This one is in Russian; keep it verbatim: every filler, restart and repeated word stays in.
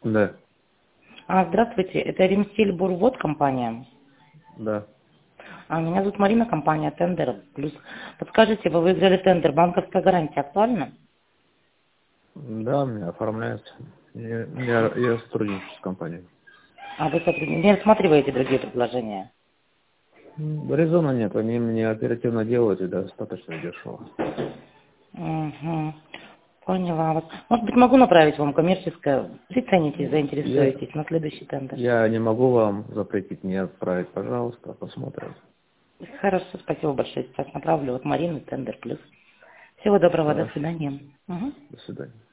Да, А, здравствуйте, это Римстиль Бурвод компания. да. А, меня зовут Марина, компания Тендер Плюс. Подскажите, вы выиграли тендер, банковская гарантия актуальна? Да, у меня оформляется. Я, я, я сотрудничаю с компанией. А вы сотрудник- не рассматриваете другие предложения? М, Резона нет, они мне оперативно делают и достаточно дешево. Угу. Поняла вас. Может быть, могу направить вам коммерческое, приценитесь, Я, заинтересуетесь на следующий тендер. я не могу вам запретить мне отправить, пожалуйста, посмотрим. Хорошо, спасибо большое. Сейчас направлю вот Марину, Тендер Плюс. Всего доброго, до Хорошо. свидания. Мгм. До свидания.